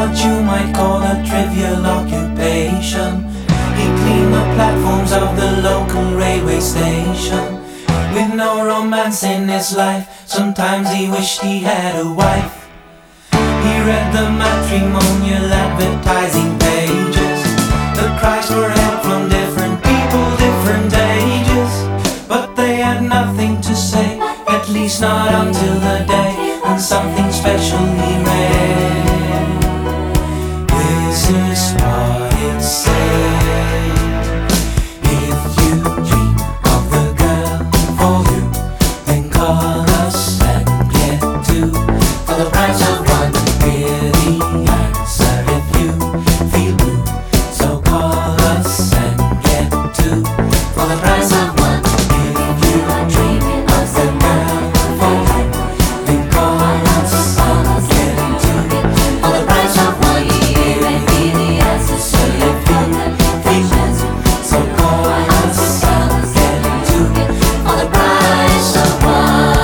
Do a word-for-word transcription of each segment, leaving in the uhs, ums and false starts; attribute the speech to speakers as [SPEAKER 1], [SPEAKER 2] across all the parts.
[SPEAKER 1] what you might call a trivial occupation. He cleaned the platforms of the local railway station. With no romance in his life, sometimes he wished he had a wife. He read the matrimonial advertising pages, the cries for help from different people, different ages. But they had nothing to say, at least not until the day when something special he read. This is what it said: if you dream of the girl for you, then call us and get two for the price of one. Hear the answer if you feel blue, so call us and get two for the price of one. If you dream of the girl for you, then call us and get two for the price of one. Hear the answer if you feel blue, so call us and get two for the price of one.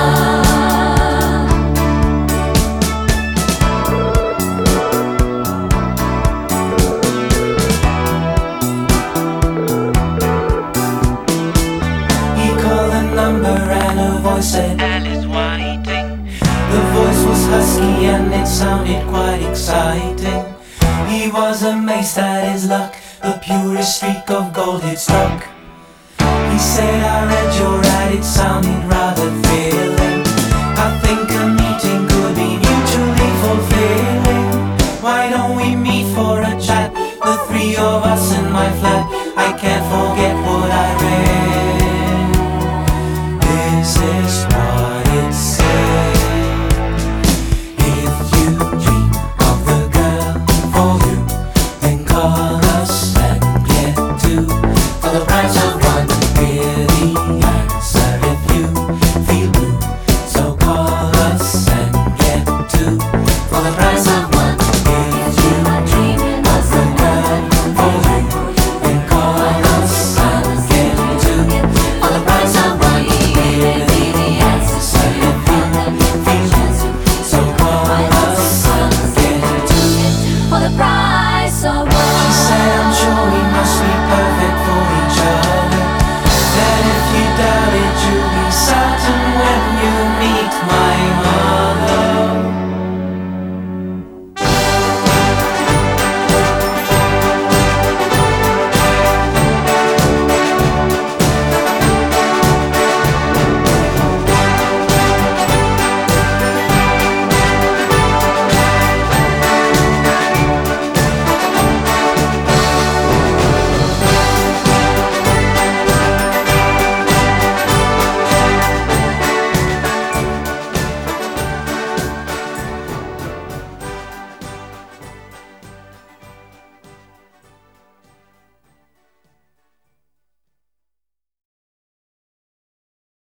[SPEAKER 1] He called the number and a voice said, "Alice Whiting." The voice was husky and it sounded quite exciting. He was amazed at his luck, the purest streak of gold he'd struck. He said, "I read your ad, it sounded rather thrilling. I think a meeting could be mutually fulfilling. Why don't we meet for a chat, the three of us in my flat? I can't forget what I read." This is what it said: if you dream of the girl for you, then call us and get two for the price of one. Hear the answer if you feel blue, so call us and get two for the price of one. If you dream of the girl for you, then call us and get two for the price of one. Hear the answer if you feel blue, so call us and get two
[SPEAKER 2] For the price